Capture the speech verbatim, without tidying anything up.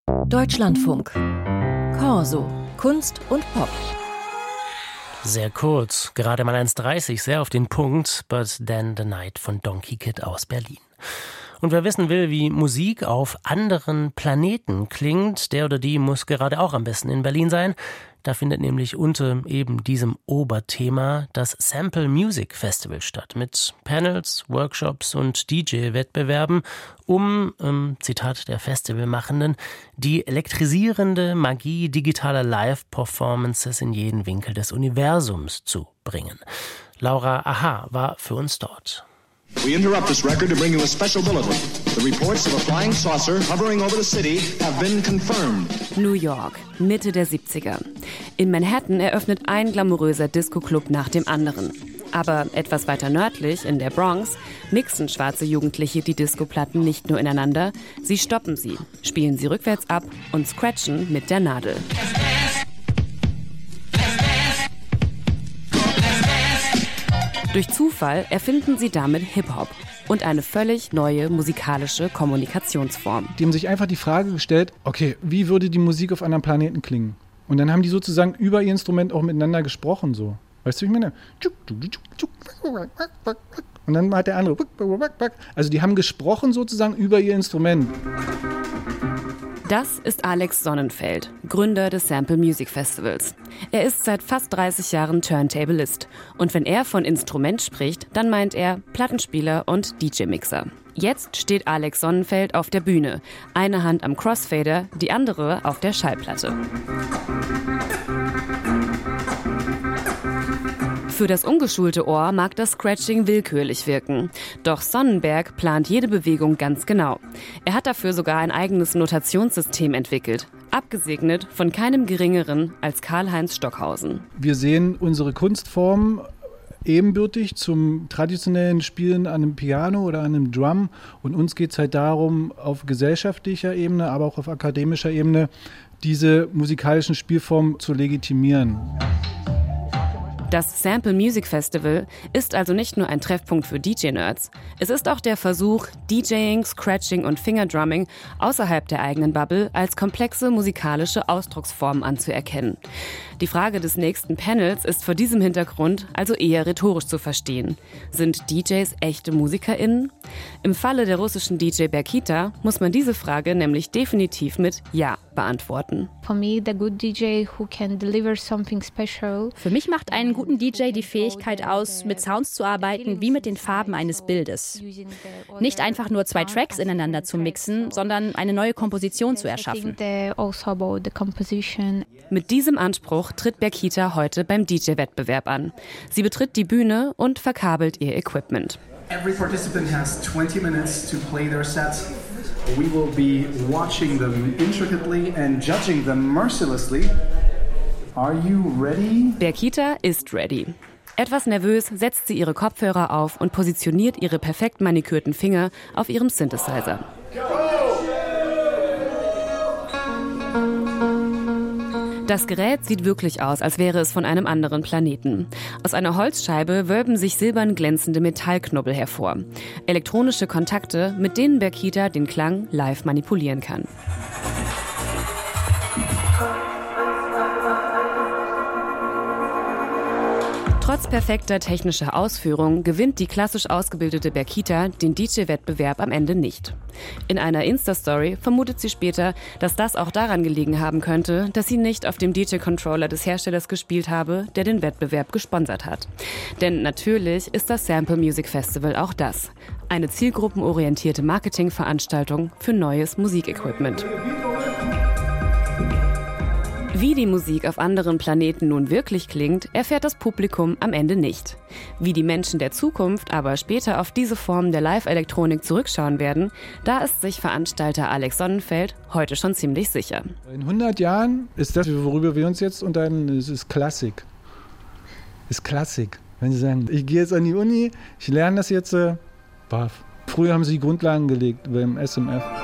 Deutschlandfunk. Corso. Kunst und Pop. Sehr kurz, gerade mal eins dreißig, sehr auf den Punkt, But Then the Night von Donkey Kid aus Berlin. Und wer wissen will, wie Musik auf anderen Planeten klingt, der oder die muss gerade auch am besten in Berlin sein. Da findet nämlich unter eben diesem Oberthema das Sample Music Festival statt, mit Panels, Workshops und D J-Wettbewerben, um, ähm, Zitat der Festivalmachenden, die elektrisierende Magie digitaler Live-Performances in jeden Winkel des Universums zu bringen. Laura Aha war für uns dort. We interrupt this record to bring you a special bulletin. The reports of a flying saucer hovering over the city have been confirmed. New York, Mitte der siebziger. In Manhattan eröffnet ein glamouröser Disco-Club nach dem anderen. Aber etwas weiter nördlich, in der Bronx, mixen schwarze Jugendliche die Disco-Platten nicht nur ineinander, sie stoppen sie, spielen sie rückwärts ab und scratchen mit der Nadel. Durch Zufall erfinden sie damit Hip-Hop und eine völlig neue musikalische Kommunikationsform. Die haben sich einfach die Frage gestellt, okay, wie würde die Musik auf anderen Planeten klingen? Und dann haben die sozusagen über ihr Instrument auch miteinander gesprochen, so. Weißt du, wie ich meine? Und dann hat der andere, also die haben gesprochen sozusagen über ihr Instrument. Das ist Alex Sonnenfeld, Gründer des Sample Music Festivals. Er ist seit fast dreißig Jahren Turntablist. Und wenn er von Instrument spricht, dann meint er Plattenspieler und D J-Mixer. Jetzt steht Alex Sonnenfeld auf der Bühne. Eine Hand am Crossfader, die andere auf der Schallplatte. Für das ungeschulte Ohr mag das Scratching willkürlich wirken. Doch Sonnenberg plant jede Bewegung ganz genau. Er hat dafür sogar ein eigenes Notationssystem entwickelt. Abgesegnet von keinem Geringeren als Karl-Heinz Stockhausen. Wir sehen unsere Kunstform ebenbürtig zum traditionellen Spielen an einem Piano oder an einem Drum. Und uns geht es halt darum, auf gesellschaftlicher Ebene, aber auch auf akademischer Ebene, diese musikalischen Spielformen zu legitimieren. Das Sample Music Festival ist also nicht nur ein Treffpunkt für D J-Nerds. Es ist auch der Versuch, DJing, Scratching und Fingerdrumming außerhalb der eigenen Bubble als komplexe musikalische Ausdrucksformen anzuerkennen. Die Frage des nächsten Panels ist vor diesem Hintergrund also eher rhetorisch zu verstehen. Sind D Js echte MusikerInnen? Im Falle der russischen D J Berkita muss man diese Frage nämlich definitiv mit Ja beantworten. For me, the good D J who can deliver something special. Für mich macht einen guten D J die Fähigkeit aus, mit Sounds zu arbeiten, wie mit den Farben eines Bildes. Nicht einfach nur zwei Tracks ineinander zu mixen, sondern eine neue Komposition zu erschaffen. Mit diesem Anspruch tritt Berkita heute beim D J-Wettbewerb an. Sie betritt die Bühne und verkabelt ihr Equipment. Every participant has twenty minutes to play their set. We will be watching them intricately and judging them mercilessly. Are you ready? Berkita ist ready. Etwas nervös setzt sie ihre Kopfhörer auf und positioniert ihre perfekt manikürten Finger auf ihrem Synthesizer. Das Gerät sieht wirklich aus, als wäre es von einem anderen Planeten. Aus einer Holzscheibe wölben sich silbern glänzende Metallknubbel hervor. Elektronische Kontakte, mit denen Berkita den Klang live manipulieren kann. Trotz perfekter technischer Ausführung gewinnt die klassisch ausgebildete Berkita den D J-Wettbewerb am Ende nicht. In einer Insta-Story vermutet sie später, dass das auch daran gelegen haben könnte, dass sie nicht auf dem D J-Controller des Herstellers gespielt habe, der den Wettbewerb gesponsert hat. Denn natürlich ist das Sample Music Festival auch das. Eine zielgruppenorientierte Marketingveranstaltung für neues Musikequipment. Wie die Musik auf anderen Planeten nun wirklich klingt, erfährt das Publikum am Ende nicht. Wie die Menschen der Zukunft aber später auf diese Form der Live-Elektronik zurückschauen werden, da ist sich Veranstalter Alex Sonnenfeld heute schon ziemlich sicher. In hundert Jahren ist das, worüber wir uns jetzt unterhalten, es ist Klassik. Ist Klassik. Wenn Sie sagen, ich gehe jetzt an die Uni, ich lerne das jetzt, äh, baff. Früher haben sie die Grundlagen gelegt beim S M F.